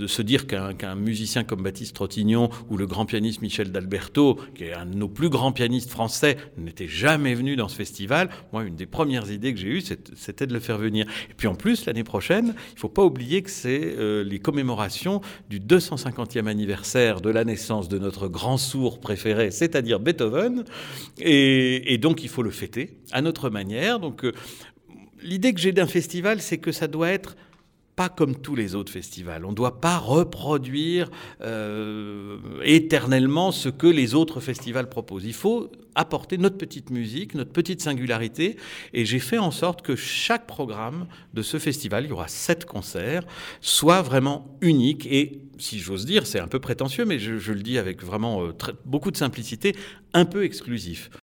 de se dire qu'un musicien comme Baptiste Trottignon ou le grand pianiste Michel d'Alberto, qui est un de nos plus grands pianistes français, n'était jamais venu dans ce festival. Moi, une des premières idées que j'ai eues, c'était de le faire venir. Et puis en plus, l'année prochaine, il ne faut pas oublier que c'est les commémorations du 250e anniversaire de la naissance de notre grand sourd préféré, c'est-à-dire Beethoven. Et donc, il faut le fêter à notre manière. Donc, l'idée que j'ai d'un festival, c'est que ça doit être pas comme tous les autres festivals. On ne doit pas reproduire éternellement ce que les autres festivals proposent. Il faut apporter notre petite musique, notre petite singularité. Et j'ai fait en sorte que chaque programme de ce festival, il y aura 7 concerts, soit vraiment unique. Et si j'ose dire, c'est un peu prétentieux, mais je le dis avec vraiment beaucoup de simplicité, un peu exclusif.